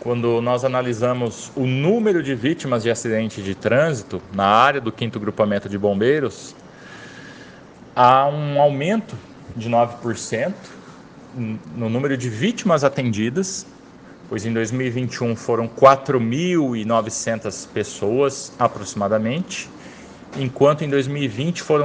quando nós analisamos o número de vítimas de acidente de trânsito na área do 5º Grupamento de Bombeiros, há um aumento de 9% no número de vítimas atendidas, pois em 2021 foram 4.900 pessoas aproximadamente, enquanto em 2020 foram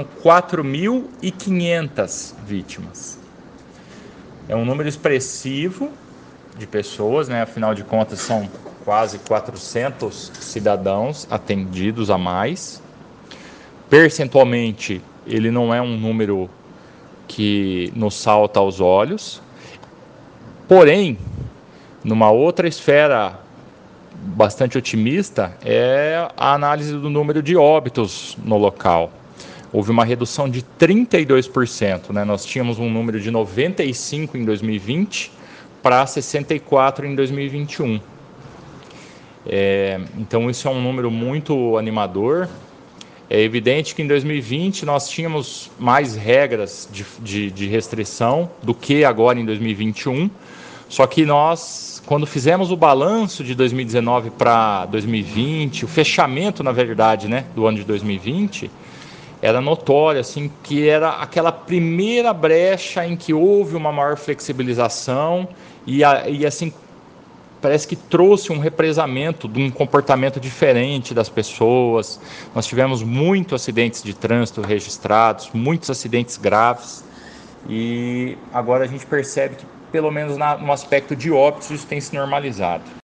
4.500 vítimas. É um número expressivo de pessoas, né? Afinal de contas são quase 400 cidadãos atendidos a mais. Percentualmente, ele não é um número que nos salta aos olhos, porém, numa outra esfera bastante otimista é a análise do número de óbitos no local. Houve uma redução de 32%, né? Nós tínhamos um número de 95 em 2020 para 64 em 2021. Então isso é um número muito animador. É evidente que em 2020 nós tínhamos mais regras de restrição do que agora em 2021, só que nós, quando fizemos o balanço de 2019 para 2020, o fechamento, na verdade, né, do ano de 2020, era notório assim, que era aquela primeira brecha em que houve uma maior flexibilização e assim, parece que trouxe um represamento de um comportamento diferente das pessoas. Nós tivemos muitos acidentes de trânsito registrados, muitos acidentes graves, e agora a gente percebe que, pelo menos no aspecto de óbitos, isso tem se normalizado.